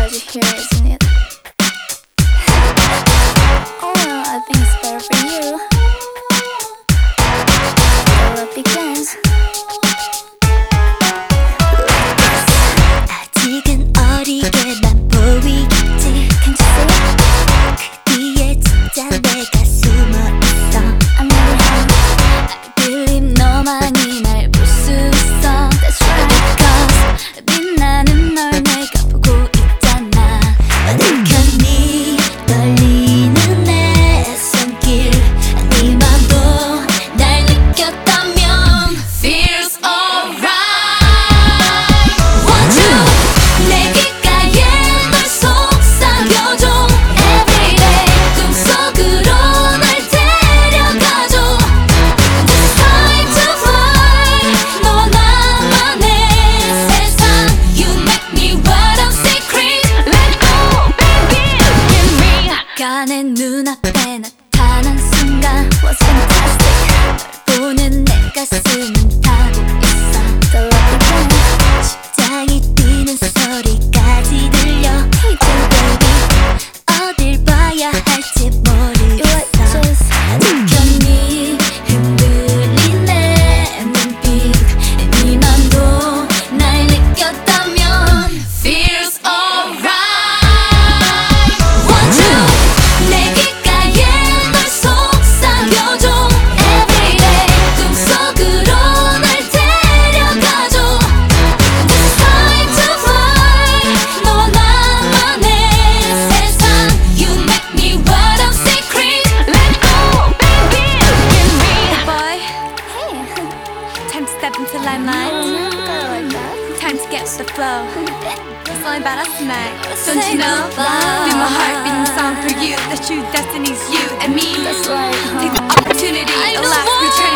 glad you're here, isn't it? Oh no, I think it's better for you. The love begins. 아직은 어리게만 보이겠지. Can't you see? 그 뒤에 진짜 내가 숨어있어. I'm never home. I believe 너만이 날 볼 수 있어. That's right. Because 빛나는 널 내가 보고 있잖아. 어떡하니 떨리는 내 손길. 네 맘도 날 느꼈다면 Feels alright. Want you 내 귓가에 널 속삭여줘. Everyday 꿈속으로 날 데려가줘. It's time to fly. 너와 나만의 세상. You make me wild and secret. Let go, baby. Give me. 아까 내 눈앞에 나타난 순간 Was fantastic. 널 보는 내 가슴은 타고 있어. The love begins. 심장이 뛰는 소리까지 들려. Hey, baby. 어딜 봐야 할지 You like 모르겠어. this? 느꼈니 흔들린 내 눈빛. 네 맘도 날 느꼈다면 Feels alright. Want you 내 귓가에 널 속삭여줘. Everyday 꿈속으로 날 데려가줘. It's time to fly. 너와 나만의 세상. You make me wild and secret. Let go, baby. Give me. Boy, Hey. time to step into limelight. I like that. Time to get with the flow. It's all about us tonight. Don't Say you know? goodbye. Feel my heart beating song for you. The true destiny's you and me. That's right. Take the opportunity. I The know last why. return.